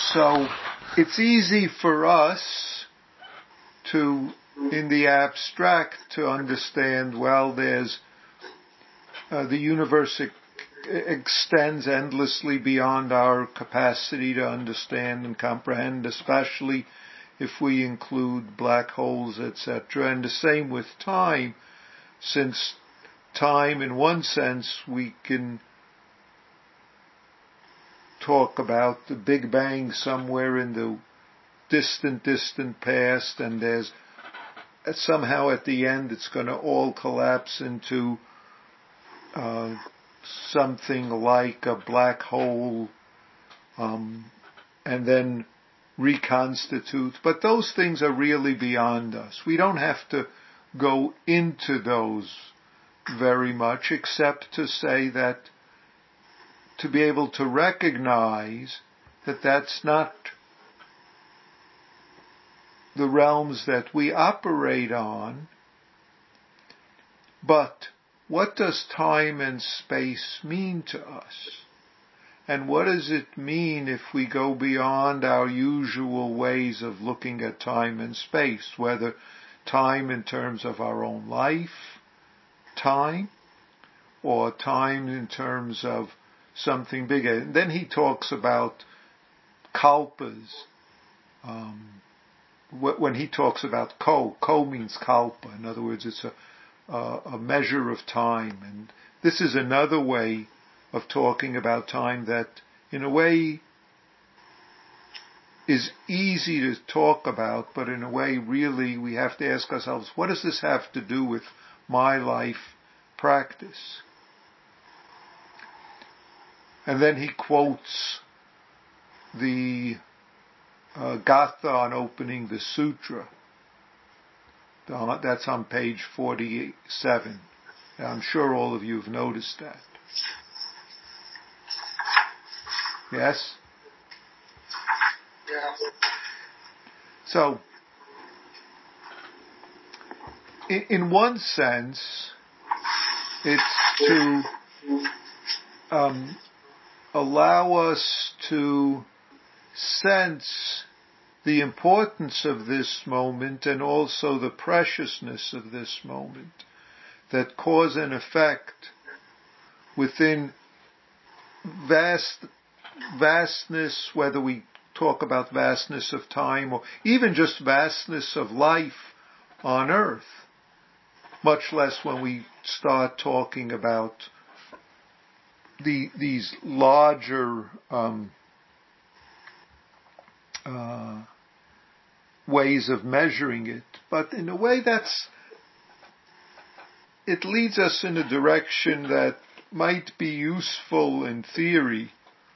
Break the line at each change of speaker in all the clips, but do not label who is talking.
So it's easy for us to, in the abstract, to understand, well, there's the universe extends endlessly beyond our capacity to understand and comprehend, especially if we include black holes, etc. And the same with time, since time, in one sense, we can talk about the Big Bang somewhere in the distant past, and there's somehow at the end it's going to all collapse into something like a black hole, and then reconstitute. But those things are really beyond us. We don't have to go into those very much, except to say that to be able to recognize that that's not the realms that we operate on. But what does time and space mean to us? And what does it mean if we go beyond our usual ways of looking at time and space, whether time in terms of our own life, time, or time in terms of something bigger? And then he talks about kalpas. When he talks about ko means kalpa. In other words, it's a measure of time. And this is another way of talking about time that, in a way, is easy to talk about, but in a way, really, we have to ask ourselves, what does this have to do with my life practice? And then he quotes the Gatha on opening the sutra. That's on page 47. I'm sure all of you have noticed that. Yes?
Yeah.
So, in one sense, it's to allow us to sense the importance of this moment and also the preciousness of this moment, that cause and effect within vastness, whether we talk about vastness of time or even just vastness of life on earth, much less when we start talking about these larger ways of measuring it. But in a way it leads us in a direction that might be useful in theory,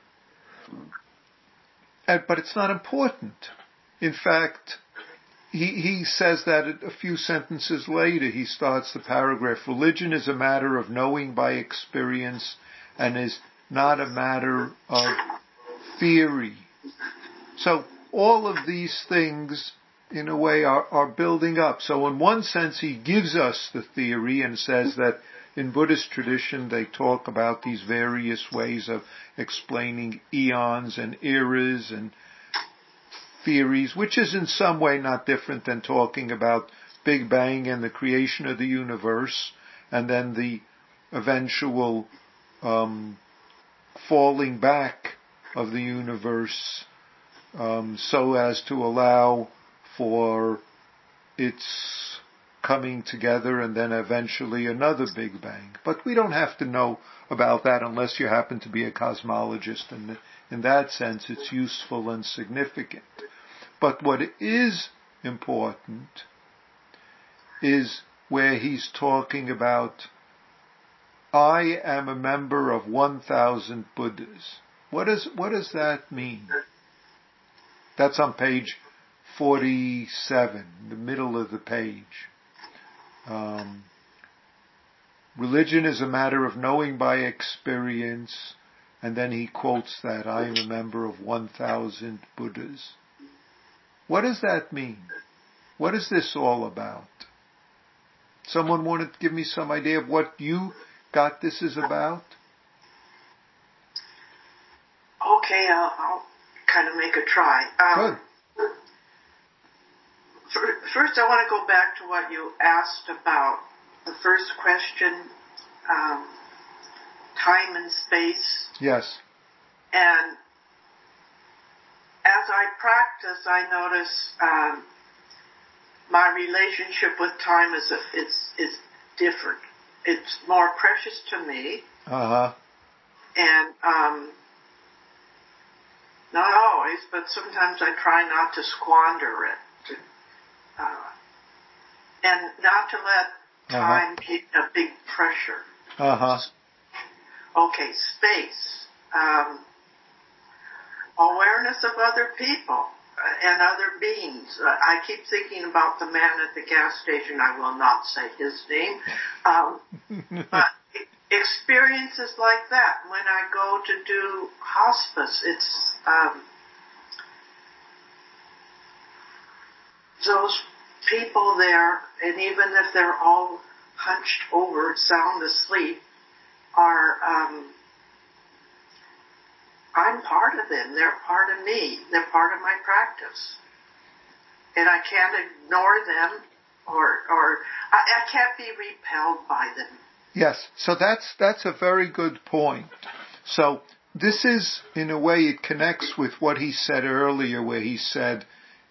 but it's not important. In fact, he says that a few sentences later. He starts the paragraph, religion is a matter of knowing by experience and is not a matter of theory. So all of these things, in a way, are building up. So in one sense, he gives us the theory and says that in Buddhist tradition, they talk about these various ways of explaining eons and eras and theories, which is in some way not different than talking about Big Bang and the creation of the universe, and then the eventual falling back of the universe, so as to allow for its coming together and then eventually another Big Bang. But we don't have to know about that unless you happen to be a cosmologist, and in that sense it's useful and significant. But what is important is where he's talking about, I am a member of 1,000 Buddhas. What does that mean? That's on page 47, the middle of the page. Religion is a matter of knowing by experience, and then he quotes that, I am a member of 1,000 Buddhas. What does that mean? What is this all about? Someone want to give me some idea of what you got this is about?
Okay, I'll kind of make a try.
Good.
First, I want to go back to what you asked about the first question, time and space.
Yes.
And as I practice, I notice my relationship with time is different. It's more precious to me.
Uh-huh.
And not always, but sometimes I try not to squander it. And not to let time be a big pressure.
Uh-huh.
Okay, space. Awareness of other people and other beings. I keep thinking about the man at the gas station. I will not say his name. But experiences like that. When I go to do hospice, it's those people there, and even if they're all hunched over, sound asleep, are I'm part of them. They're part of me. They're part of my practice. And I can't ignore them or I can't be repelled by them.
Yes, so that's a very good point. So this is, in a way, it connects with what he said earlier, where he said,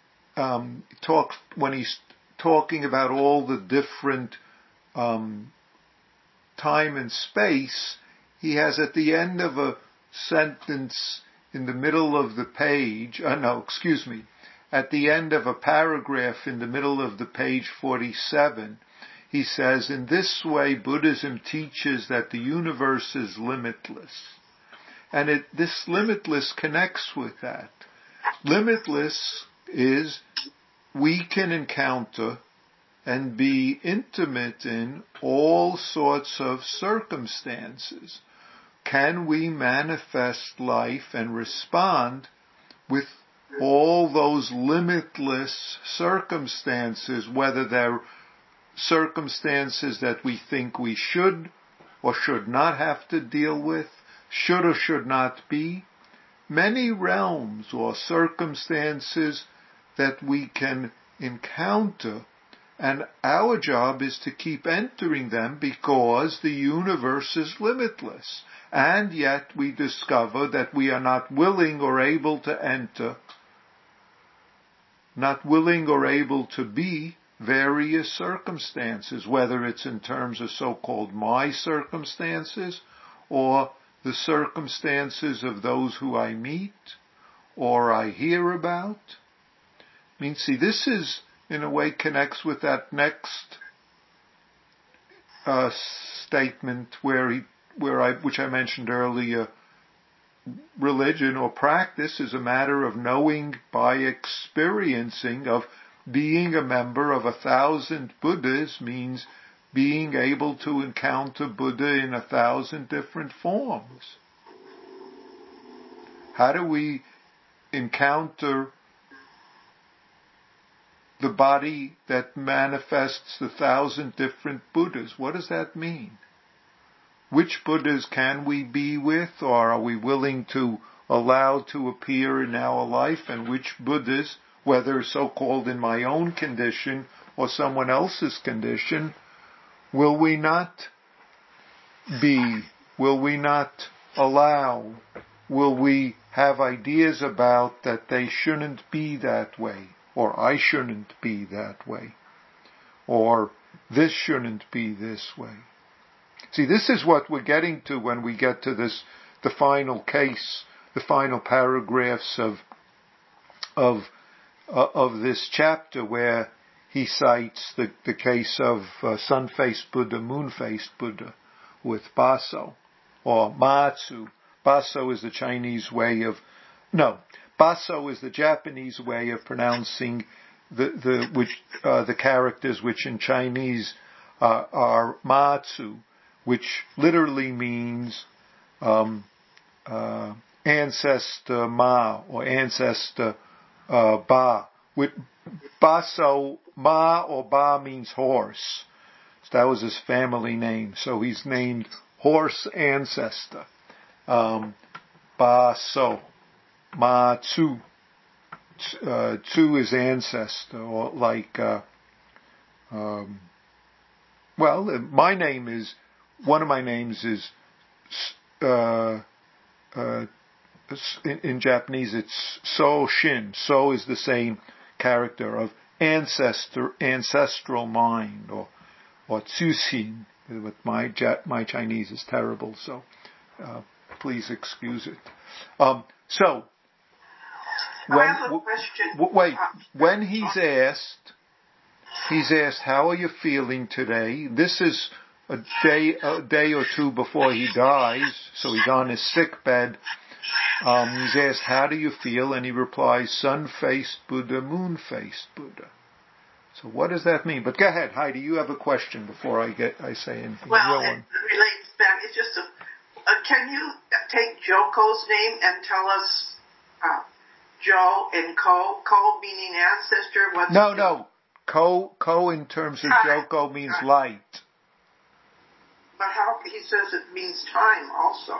when he's talking about all the different time and space, he has at the end of a sentence in the middle of the page, at the end of a paragraph in the middle of the page 47, he says, in this way, Buddhism teaches that the universe is limitless. And this limitless connects with that. Limitless is we can encounter and be intimate in all sorts of circumstances. Can we manifest life and respond with all those limitless circumstances, whether they're circumstances that we think we should or should not have to deal with, should or should not be, many realms or circumstances that we can encounter, and our job is to keep entering them because the universe is limitless. And yet we discover that we are not willing or able to enter, not willing or able to be various circumstances, whether it's in terms of so-called my circumstances or the circumstances of those who I meet or I hear about. I mean, see, this is, in a way, connects with that next statement which I mentioned earlier. Religion or practice is a matter of knowing by experiencing, of being a member of 1,000 Buddhas means being able to encounter Buddha in 1,000 different forms. How do we encounter the body that manifests 1,000 different Buddhas? What does that mean? Which Buddhas can we be with, or are we willing to allow to appear in our life, and which Buddhas, whether so-called in my own condition or someone else's condition, will we not be, will we not allow, will we have ideas about that they shouldn't be that way, or I shouldn't be that way, or this shouldn't be this way. See, this is what we're getting to when we get to this, the final case, the final paragraphs of this chapter, where he cites the case of sun-faced Buddha, moon-faced Buddha, with Baso, or Matsu. Baso is the Chinese way of, Baso is the Japanese way of pronouncing the characters which in Chinese are Matsu, which literally means ancestor Ma or ancestor Ba. With Baso, Ma or Ba means horse. So that was his family name. So he's named Horse Ancestor. Baso. Ma-tzu. Tzu is ancestor, or like, my name is, one of my names is, in Japanese it's So Shin. So is the same character of ancestral mind, or Tsushin. But my Chinese is terrible, so please excuse it. So,
I have a question.
When he's asked, how are you feeling today? This is a day or two before he dies, so he's on his sick bed. He's asked, how do you feel? And he replies, sun-faced Buddha, moon-faced Buddha. So what does that mean? But go ahead, Heidi, you have a question before I say anything.
Well, it relates back. It's just can you take Joko's name and tell us Jo and Ko? Ko meaning ancestor? What's
No. Ko in terms of Joko means light.
But how he says it means time also.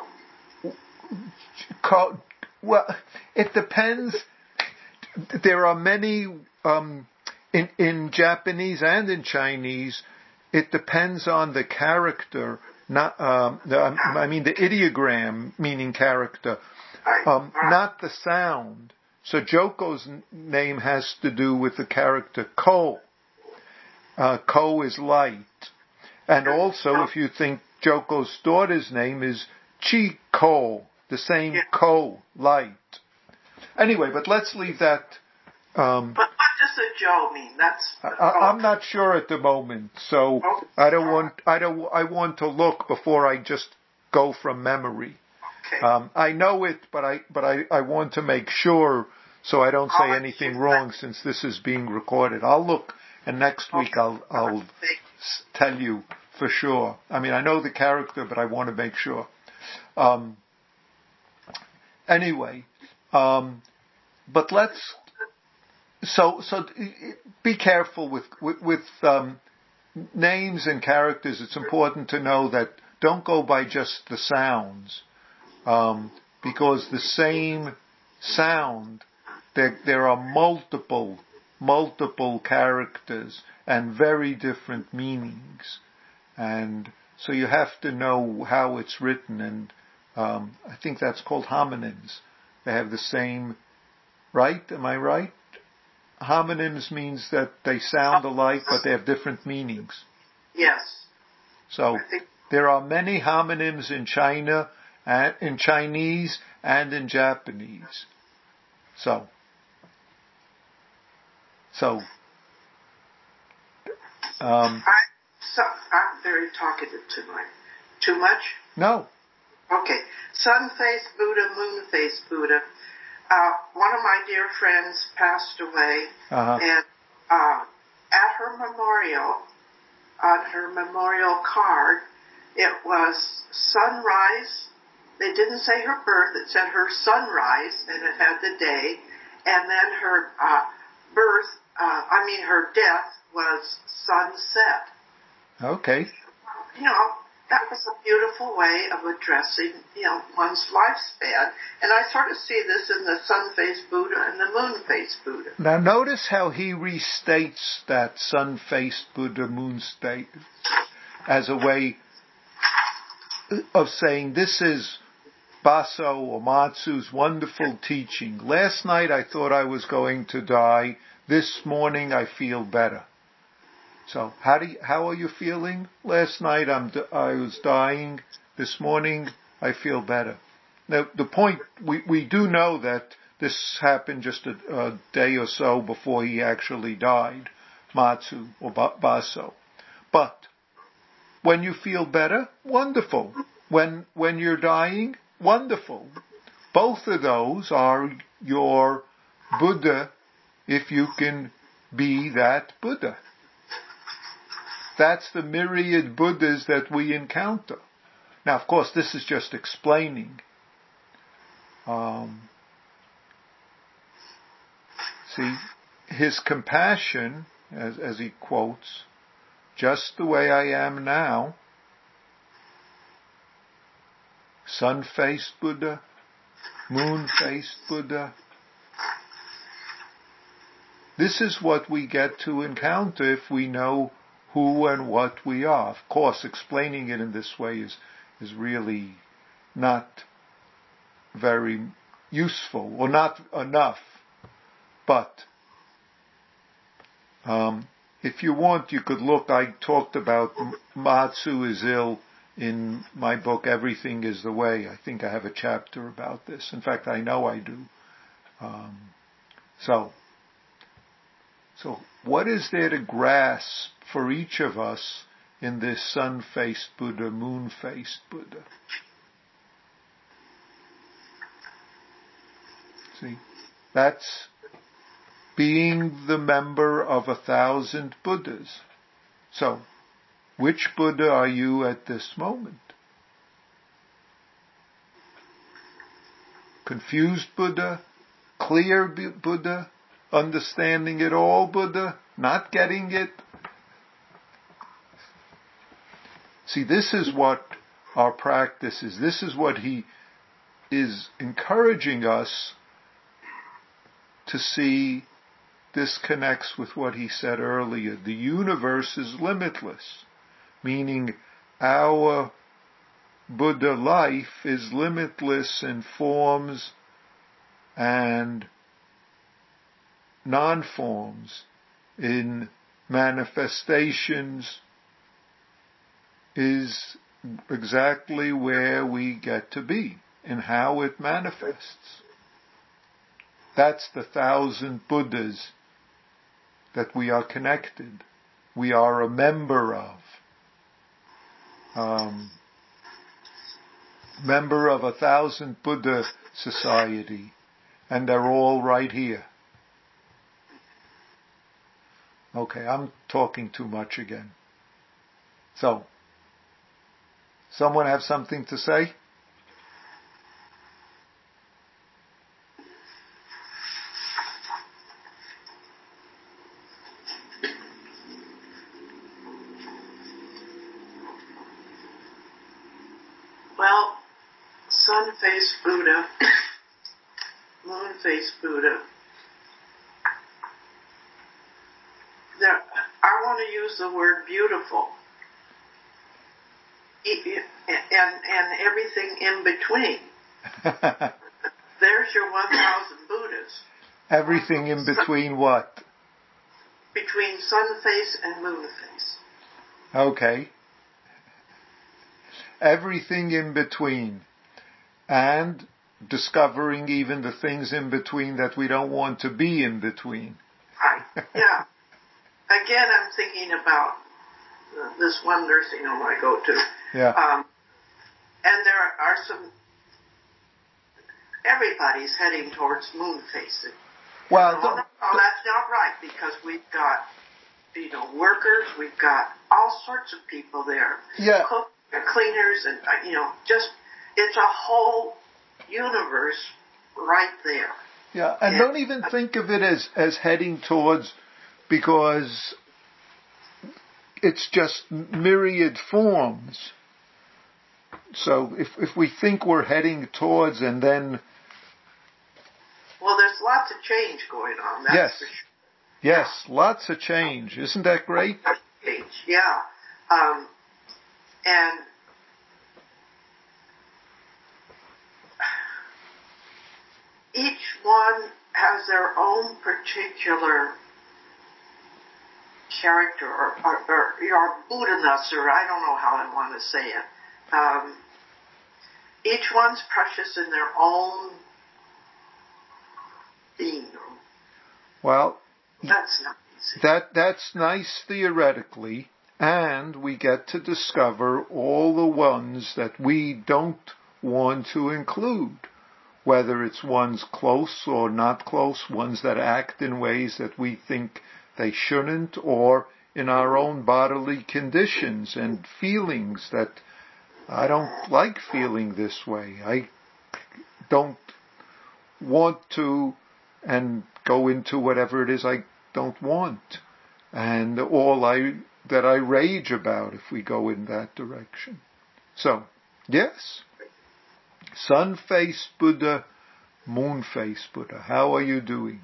Well, it depends. There are many in Japanese and in Chinese. It depends on the character, not the ideogram meaning character, not the sound. So Joko's name has to do with the character Ko. Ko is light, and also if you think Joko's daughter's name is Chi-ko, the same Ko, light. Anyway, but let's leave that.
But what does a Jo mean?
I'm not sure at the moment, so I want to look before I just go from memory.
Okay.
I know it, but I want to make sure so I don't say anything wrong since this is being recorded. I'll look, and next week I'll tell you for sure. I mean, I know the character, but I want to make sure. Anyway, but let's. So be careful with names and characters. It's important to know that don't go by just the sounds, because the same sound, there are multiple characters and very different meanings, and so you have to know how it's written. And I think that's called homonyms. They have the same, right? Am I right? Homonyms means that they sound alike, but they have different meanings.
Yes.
So there are many homonyms in China, in Chinese, and in Japanese. So
I'm very talkative tonight. Too much?
No.
Okay. Sun-faced Buddha, moon-faced Buddha. One of my dear friends passed away, and at her memorial, on her memorial card, it was sunrise. They didn't say her birth; it said her sunrise, and it had the day. And then her her death was sunset.
Okay.
That was a beautiful way of addressing, one's lifespan. And I sort of see this in the sun-faced Buddha and the moon-faced Buddha.
Now notice how he restates that sun-faced Buddha, moon-faced, as a way of saying this is Baso or Matsu's wonderful teaching. Last night I thought I was going to die. This morning I feel better. So how are you feeling? Last night I was dying. This morning I feel better. Now the point, we do know that this happened just a day or so before he actually died, Matsu or Baso. But when you feel better, wonderful. When you're dying, wonderful. Both of those are your Buddha if you can be that Buddha. That's the myriad Buddhas that we encounter. Now, of course, this is just explaining. See, his compassion, as he quotes, just the way I am now, sun-faced Buddha, moon-faced Buddha. This is what we get to encounter if we know who and what we are. Of course, explaining it in this way is really not very useful, or not enough. But if you want, you could look. I talked about Matsu is ill in my book, Everything is the Way. I think I have a chapter about this. In fact, I know I do. So what is there to grasp for each of us in this sun-faced Buddha, moon-faced Buddha? See, that's being the member of 1,000 Buddhas. So, which Buddha are you at this moment? Confused Buddha? Clear Buddha? Understanding it all Buddha? Not getting it? See, this is what our practice is. This is what he is encouraging us to see. This connects with what he said earlier. The universe is limitless, meaning our Buddha life is limitless in forms and non-forms, in manifestations, is exactly where we get to be, in how it manifests. That's the 1,000 Buddhas that we are connected. We are a member of. Member of 1,000 Buddha Society. And they're all right here. Okay, I'm talking too much again. So, someone have something to say?
Well, sun-faced Buddha, moon-faced Buddha. I want to use the word beautiful. And everything in between. There's your 1,000 Buddhas.
Everything in between what?
Between sun face and moon face.
Okay. Everything in between. And discovering even the things in between that we don't want to be in between.
Right, yeah. Again, I'm thinking about this one nursing home I go to.
Yeah.
And there are everybody's heading towards moon facing.
Well,
no, that's not right, because we've got, workers, we've got all sorts of people there.
Yeah.
Cooks and cleaners and, just, it's a whole universe right there.
Yeah, and don't even think of it as heading towards, because it's just myriad forms. So if we think we're heading towards, and then...
Well, there's lots of change going on, that's for sure.
Yes, lots of change. Isn't that great?
Change, yeah. And each one has their own particular character, or Buddha-ness, or I don't know how I want to say it. Each one's precious in their own being.
Well,
that's not easy.
That's nice theoretically, and we get to discover all the ones that we don't want to include, whether it's ones close or not close, ones that act in ways that we think they shouldn't, or in our own bodily conditions and feelings that I don't like feeling this way. I don't want to, and go into whatever it is I don't want. And all that I rage about if we go in that direction. So, yes, sun-faced Buddha, Moonface Buddha, how are you doing?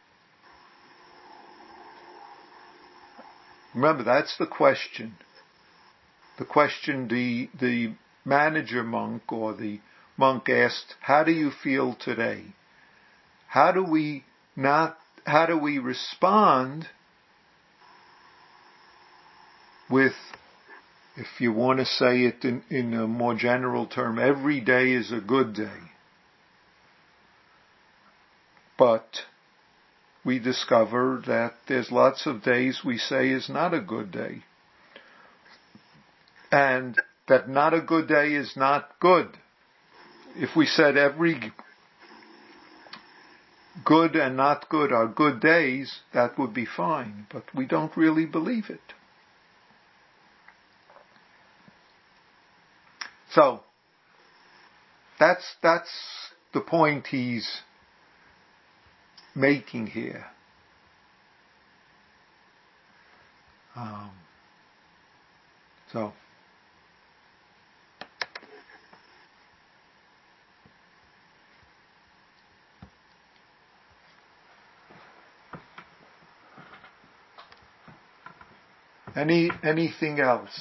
Remember, that's the question. The question the manager monk or the monk asked, how do you feel today? How do we respond with, if you want to say it in a more general term, every day is a good day. But we discover that there's lots of days we say is not a good day. And that not a good day is not good. If we said every good and not good are good days, that would be fine. But we don't really believe it. So, that's the point he's making here. So, anything else?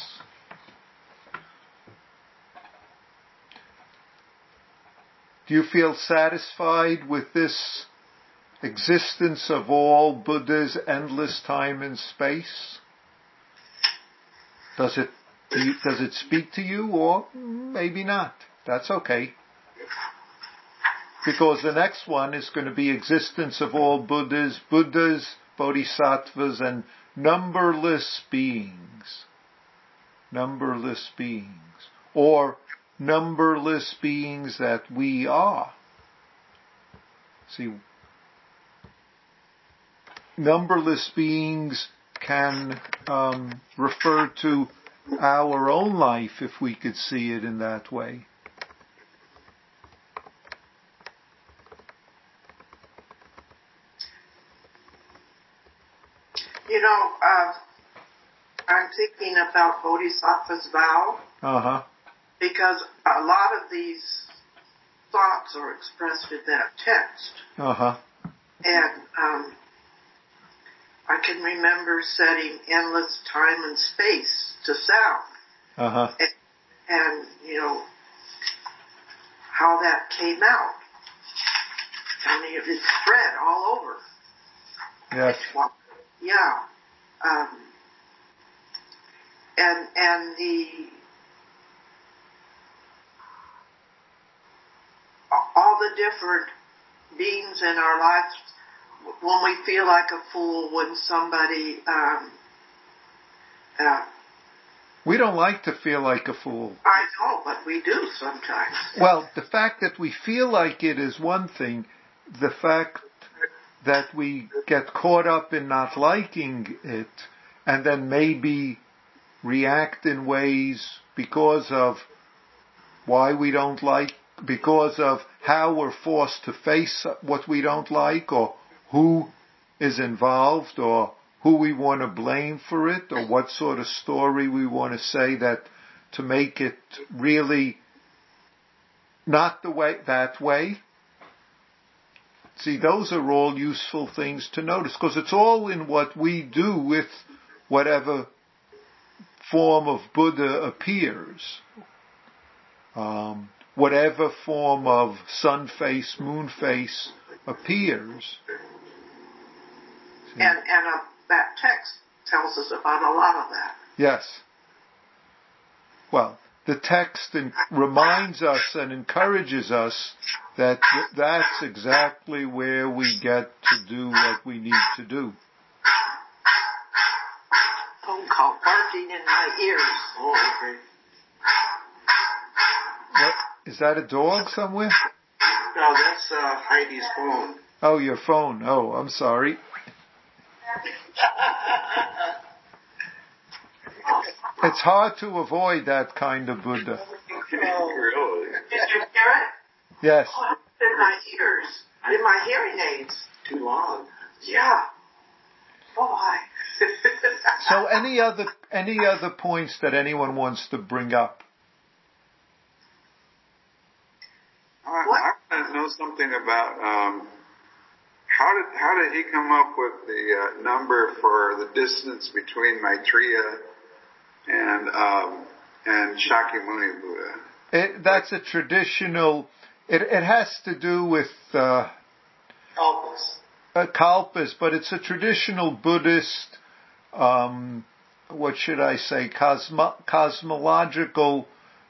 Do you feel satisfied with this existence of all Buddhas, endless time and space? Does it speak to you, or maybe not? That's okay. Because the next one is going to be existence of all Buddhas, Bodhisattvas, and numberless beings. Numberless beings. Or numberless beings that we are. See, numberless beings can refer to our own life, if we could see it in that way.
You know, I'm thinking about Bodhisattva's vow.
Uh-huh.
Because a lot of these thoughts are expressed in that text.
Uh-huh.
And I can remember setting endless time and space to sound.
Uh-huh.
And you know, how that came out. I mean, it spread all over.
Yes.
Yeah. And all the different beings in our lives, when we feel like a fool, when somebody
we don't like to feel like a fool.
I know, but we do sometimes.
Well, the fact that we feel like it is one thing. The fact that we get caught up in not liking it and then maybe react in ways because of why we don't like, because of how we're forced to face what we don't like, or who is involved, or who we want to blame for it, or what sort of story we want to say that to make it really not that way. See, those are all useful things to notice, because it's all in what we do with whatever form of Buddha appears. Whatever form of sun face, moon face appears.
And that text tells us about a lot of that.
Yes. Well, the text reminds us and encourages us that that's exactly where we get to do what we need to do.
Phone call barking in my ears. Oh, okay.
What? Is that a dog somewhere?
No, that's Heidi's phone.
Oh, your phone. Oh, I'm sorry. It's hard to avoid that kind of Buddha.
Really? Did you hear it?
Yes.
Oh, it's in my ears, in my hearing aids. Too long. Yeah. Oh, hi.
So any other points that anyone wants to bring up?
I want to know something about how did he come up with the number for the distance between Maitreya and Shakyamuni Buddha?
That's a traditional. It has to do with kalpas, but it's a traditional Buddhist. What should I say? Cosmological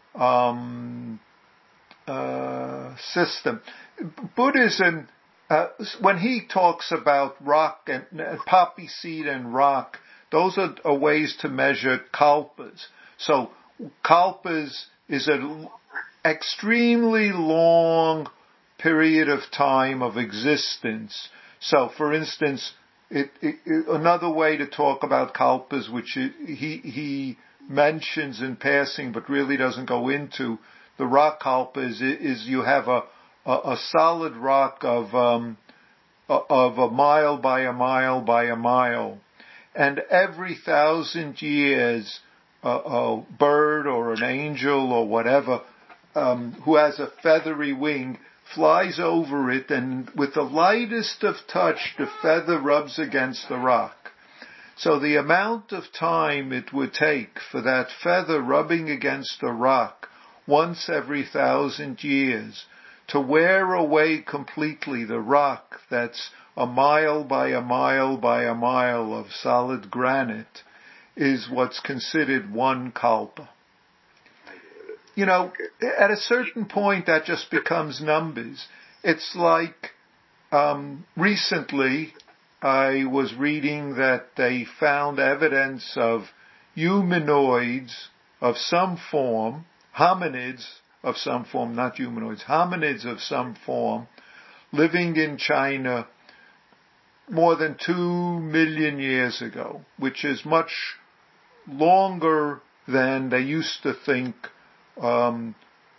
system. Buddhism, when he talks about rock and poppy seed and rock, those are ways to measure kalpas. So kalpas is an extremely long period of time of existence. So, for instance, another way to talk about kalpas, which he mentions in passing but really doesn't go into, the rock kalpa is you have a solid rock of a mile by a mile by a mile, and every 1,000 years a bird or an angel or whatever who has a feathery wing flies over it, and with the lightest of touch the feather rubs against the rock. So the amount of time it would take for that feather rubbing against the rock once every 1,000 years to wear away completely the rock that's a mile by a mile by a mile of solid granite is what's considered one kalpa. You know, at a certain point that just becomes numbers. It's like recently I was reading that they found evidence of humanoids of some form, hominids of some form, not humanoids, hominids of some form, living in China more than 2 million years ago, which is much longer than they used to think when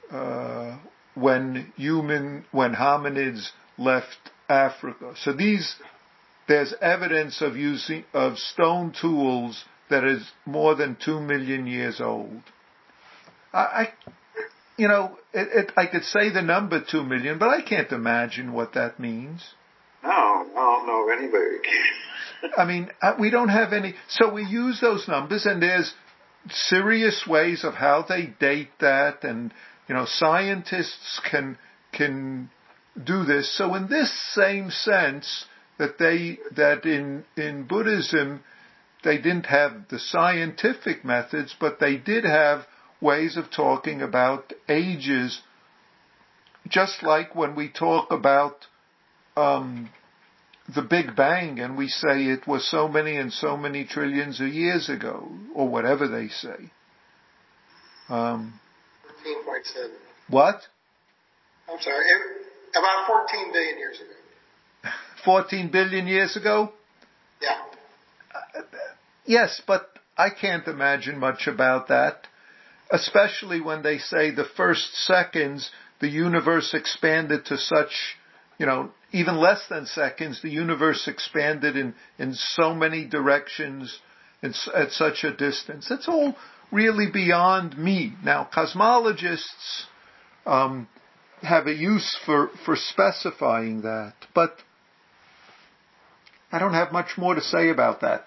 hominids left Africa. So there's evidence of stone tools that is more than 2 million years old. I could say the number 2 million, but I can't imagine what that means.
No, I don't know if anybody can.
I mean, we don't have any. So we use those numbers, and there's serious ways of how they date that, and scientists can do this. So in this same sense that in Buddhism they didn't have the scientific methods, but they did have ways of talking about ages, just like when we talk about the Big Bang and we say it was so many and so many trillions of years ago, or whatever they say.
14.7.
What?
I'm sorry, about 14 billion years ago.
14 billion years ago?
Yeah.
Yes, but I can't imagine much about that, especially when they say the first seconds the universe expanded to such, even less than seconds, the universe expanded in so many directions at such a distance. It's all really beyond me. Now, cosmologists have a use for specifying that, but I don't have much more to say about that.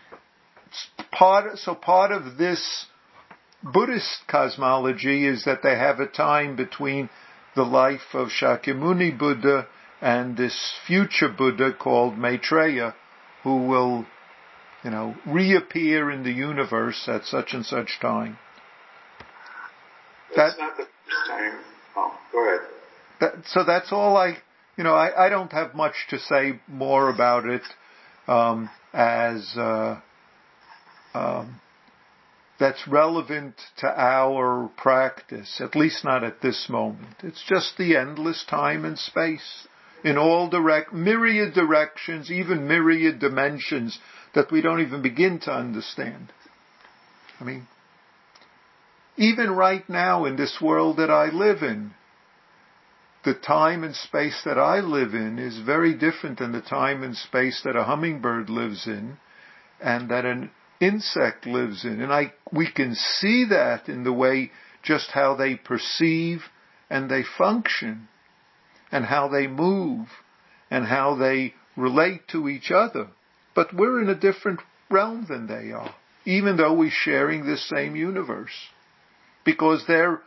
Part of this Buddhist cosmology is that they have a time between the life of Shakyamuni Buddha and this future Buddha called Maitreya, who will, reappear in the universe at such and such time.
That's not the first time. Oh, go ahead.
So that's all I don't have much to say more about it that's relevant to our practice, at least not at this moment. It's just the endless time and space in all myriad directions, even myriad dimensions that we don't even begin to understand. I mean, even right now in this world that I live in, the time and space that I live in is very different than the time and space that a hummingbird lives in and that an insect lives in. And we can see that in the way just how they perceive and they function and how they move and how they relate to each other. But we're in a different realm than they are, even though we're sharing this same universe. Because their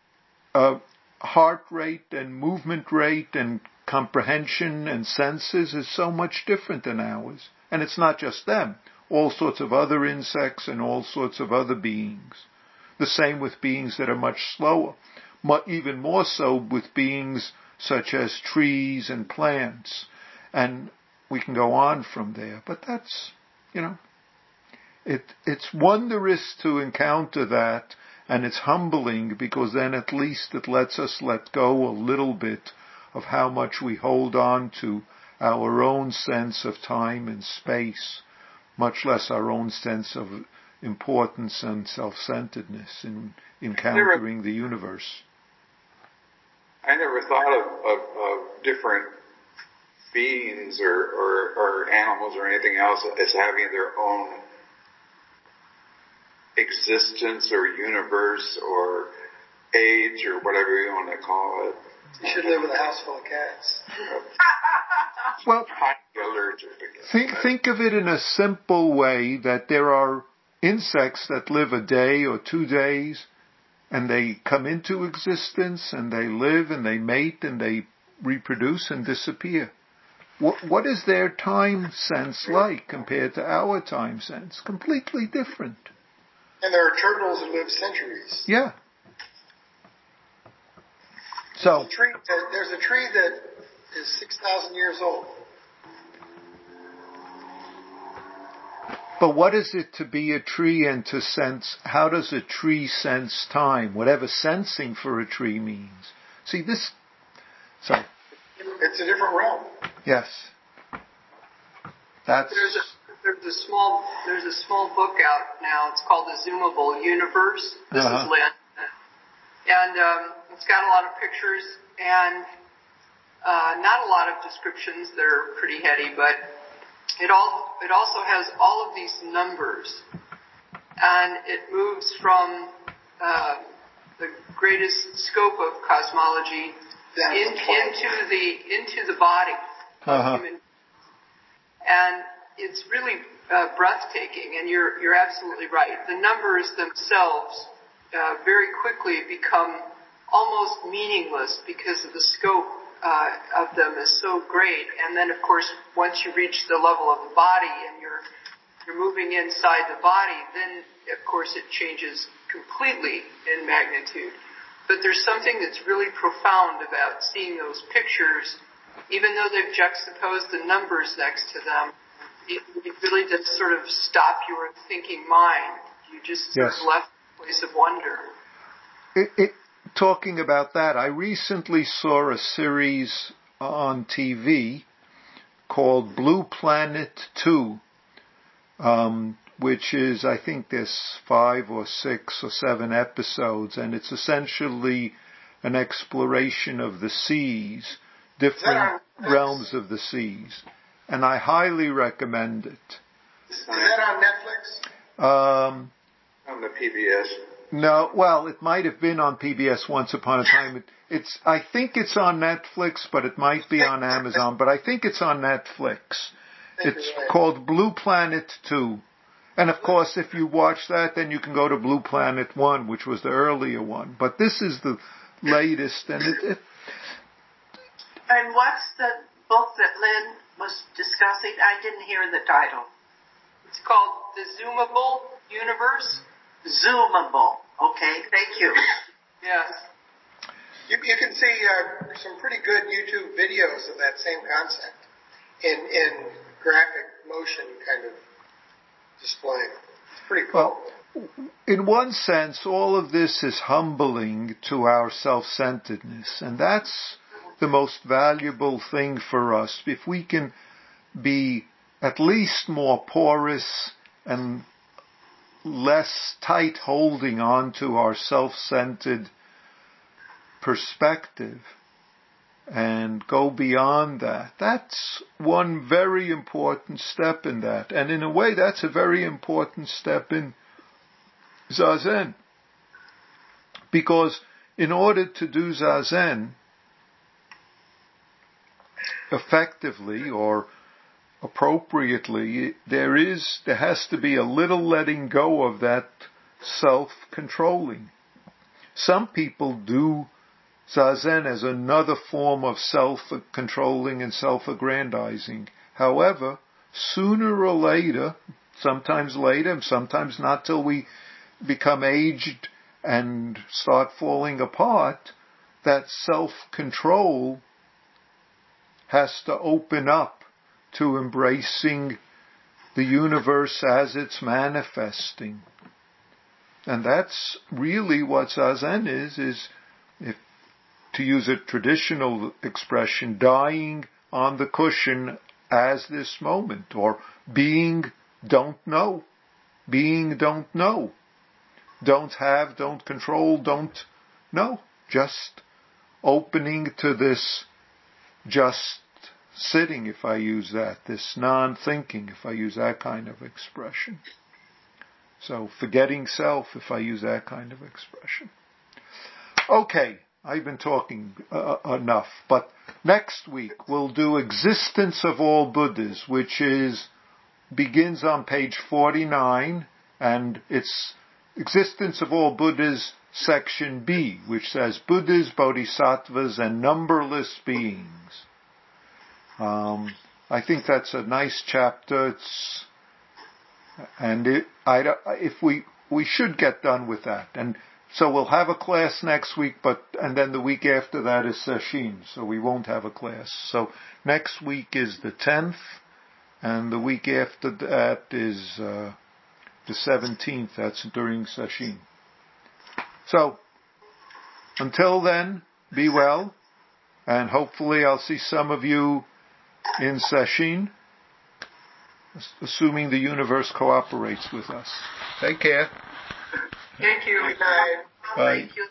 heart rate and movement rate and comprehension and senses is so much different than ours. And it's not just them. All sorts of other insects and all sorts of other beings. The same with beings that are much slower. Even more so with beings such as trees and plants. And we can go on from there. But that's, it's wondrous to encounter that, and it's humbling because then at least it lets us let go a little bit of how much we hold on to our own sense of time and space, much less our own sense of importance and self-centeredness in encountering the universe.
I never thought of different beings or animals or anything else as having their own existence or universe or age or whatever you want to call it.
You should live in a house full of cats.
Well,
I'm allergic against
think of it in a simple way that there are insects that live a day or 2 days, and they come into existence, and they live, and they mate, and they reproduce and disappear. What is their time sense like compared to our time sense? Completely different.
And there are turtles that live centuries.
Yeah. So
there's a tree that is 6,000 years old.
But what is it to be a tree and to sense? How does a tree sense time? Whatever sensing for a tree means. See this. Sorry.
It's a different realm.
Yes. That's.
There's a small book out now. It's called The Zoomable Universe. This is Lynn. And it's got a lot of pictures and not a lot of descriptions. They're pretty heady, but it also has all of these numbers. And it moves from the greatest scope of cosmology into the body of human. And it's really breathtaking, and you're absolutely right. The numbers themselves very quickly become almost meaningless because of the scope of them is so great. And then, of course, once you reach the level of the body and you're moving inside the body, then, of course, it changes completely in magnitude. But there's something that's really profound about seeing those pictures, even though they've juxtaposed the numbers next to them. It really does sort of stop your thinking mind. You just sort of left a place of wonder.
Talking about that, I recently saw a series on TV called Blue Planet 2, which is, I think there's 5 or 6 or 7 episodes, and it's essentially an exploration of the seas, different realms of the seas. And I highly recommend it.
Is that on Netflix?
On the PBS.
No, well, it might have been on PBS once upon a time. I think it's on Netflix, but it might be on Amazon. But I think it's on Netflix. It's called Blue Planet 2. And of course, if you watch that, then you can go to Blue Planet 1, which was the earlier one. But this is the latest, and
And what's the book that Lynn was discussing? I didn't hear the title. It's called The Zoomable Universe. Zoomable. Okay, thank you. Yes.
You can see some pretty good YouTube videos of that same concept in graphic motion kind of display. It's pretty cool.
Well, in one sense, all of this is humbling to our self-centeredness, and that's the most valuable thing for us. If we can be at least more porous and less tight holding on to our self-centered perspective and go beyond that. That's one very important step in that. And in a way, that's a very important step in Zazen. Because in order to do Zazen effectively or appropriately, there has to be a little letting go of that self-controlling. Some people do Zazen as another form of self-controlling and self-aggrandizing. However, sooner or later, sometimes later, sometimes not till we become aged and start falling apart, that self-control has to open up to embracing the universe as it's manifesting. And that's really what Zazen is if, to use a traditional expression, dying on the cushion as this moment, or being don't know. Being don't know. Don't have, don't control, don't know. Just opening to this just sitting, if I use that, this non-thinking, if I use that kind of expression. So forgetting self, if I use that kind of expression. Okay, I've been talking enough, but next week we'll do Existence of All Buddhas, which begins on page 49, and it's Existence of All Buddhas, section B, which says Buddhas, Bodhisattvas, and numberless beings. I think that's a nice chapter. We should get done with that. And so we'll have a class next week, and then the week after that is Sesshin, so we won't have a class. So next week is the 10th, and the week after that is the 17th. That's during Sesshin. So, until then, be well, and hopefully I'll see some of you in Sesshin, assuming the universe cooperates with us. Take care.
Thank you.
Bye.
Thank you.